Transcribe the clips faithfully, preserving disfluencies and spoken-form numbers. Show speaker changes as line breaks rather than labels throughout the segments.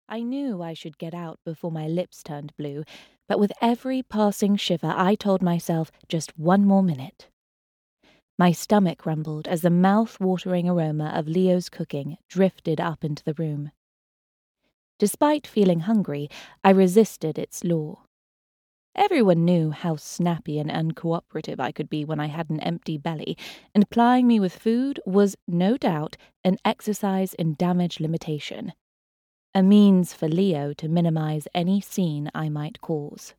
I knew I should get out before my lips turned blue, but with every passing shiver I told myself just one more minute. My stomach rumbled as the mouth-watering aroma of Leo's cooking drifted up into the room. Despite feeling hungry, I resisted its lure. Everyone knew how snappy and uncooperative I could be when I had an empty belly, and plying me with food was, no doubt, an exercise in damage limitation, a means for Leo to minimize any scene I might cause.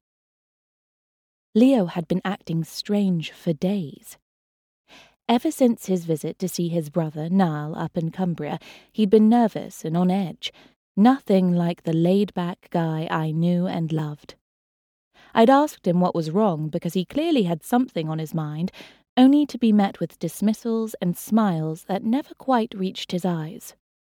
Leo had been acting strange for days. Ever since his visit to see his brother, Niall, up in Cumbria, he'd been nervous and on edge, nothing like the laid-back guy I knew and loved. I'd asked him what was wrong because he clearly had something on his mind, only to be met with dismissals and smiles that never quite reached his eyes.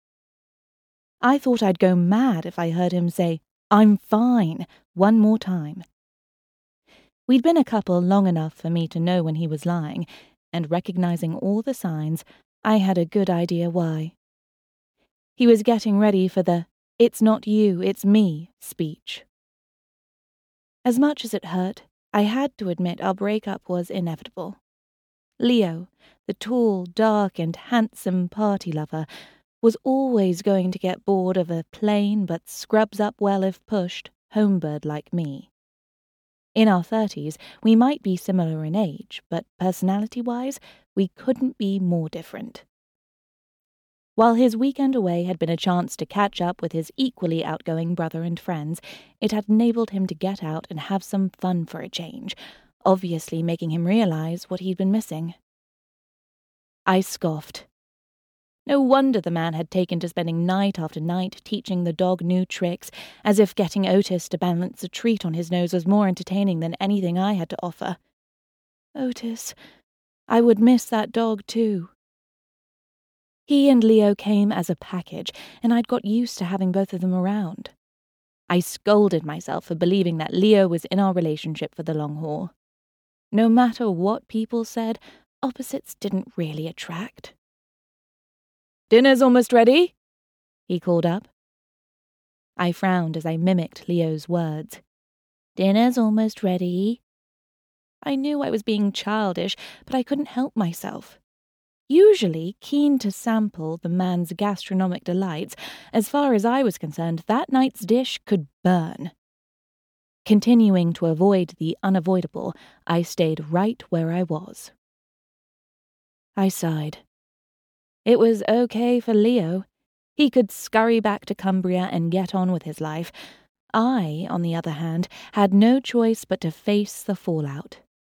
I thought I'd go mad if I heard him say, "I'm fine," one more time. We'd been a couple long enough for me to know when he was lying, and recognizing all the signs, I had a good idea why. He was getting ready for the "it's not you, it's me" speech. As much as it hurt, I had to admit our breakup was inevitable. Leo, the tall, dark, and handsome party lover, was always going to get bored of a plain but scrubs up well if pushed homebird like me. In our thirties, we might be similar in age, but personality-wise, we couldn't be more different. While his weekend away had been a chance to catch up with his equally outgoing brother and friends, it had enabled him to get out and have some fun for a change, obviously making him realize what he'd been missing. I scoffed. No wonder the man had taken to spending night after night teaching the dog new tricks, as if getting Otis to balance a treat on his nose was more entertaining than anything I had to offer. Otis. I would miss that dog too. He and Leo came as a package, and I'd got used to having both of them around. I scolded myself for believing that Leo was in our relationship for the long haul. No matter what people said, opposites didn't really attract. "Dinner's almost ready," he called up. I frowned as I mimicked Leo's words. "Dinner's almost ready." I knew I was being childish, but I couldn't help myself. Usually keen to sample the man's gastronomic delights, as far as I was concerned, that night's dish could burn. Continuing to avoid the unavoidable, I stayed right where I was. I sighed. It was okay for Leo. He could scurry back to Cumbria and get on with his life. I, on the other hand, had no choice but to face the fallout.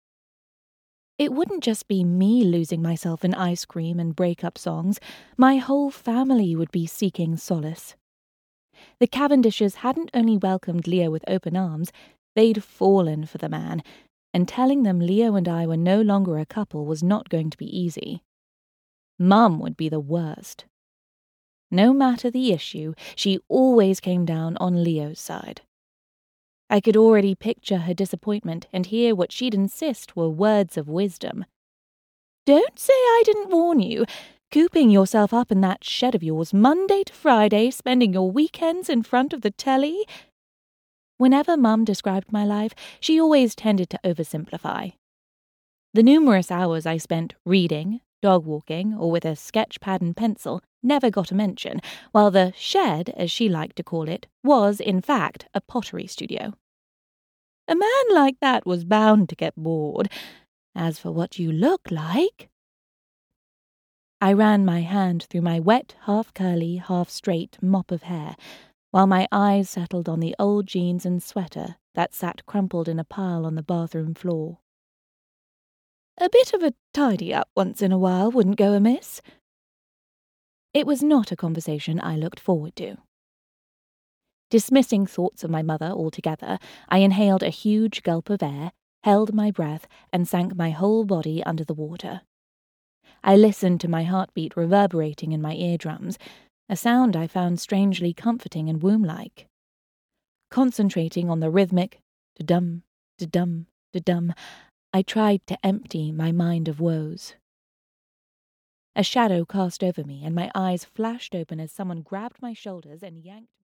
It wouldn't just be me losing myself in ice cream and breakup songs. My whole family would be seeking solace. The Cavendishes hadn't only welcomed Leo with open arms, they'd fallen for the man, and telling them Leo and I were no longer a couple was not going to be easy. Mum would be the worst. No matter the issue, she always came down on Leo's side. I could already picture her disappointment and hear what she'd insist were words of wisdom. "Don't say I didn't warn you. Cooping yourself up in that shed of yours Monday to Friday, spending your weekends in front of the telly." Whenever Mum described my life, she always tended to oversimplify. The numerous hours I spent reading, dog-walking, or with a sketch pad and pencil never got a mention, while the shed, as she liked to call it, was, in fact, a pottery studio. A man like that was bound to get bored. As for what you look like... I ran my hand through my wet, half-curly, half-straight mop of hair, while my eyes settled on the old jeans and sweater that sat crumpled in a pile on the bathroom floor. A bit of a tidy-up once in a while wouldn't go amiss. It was not a conversation I looked forward to. Dismissing thoughts of my mother altogether, I inhaled a huge gulp of air, held my breath, and sank my whole body under the water. I listened to my heartbeat reverberating in my eardrums, a sound I found strangely comforting and womb-like. Concentrating on the rhythmic da-dum, da-dum, da-dum, I tried to empty my mind of woes. A shadow cast over me, and my eyes flashed open as someone grabbed my shoulders and yanked me.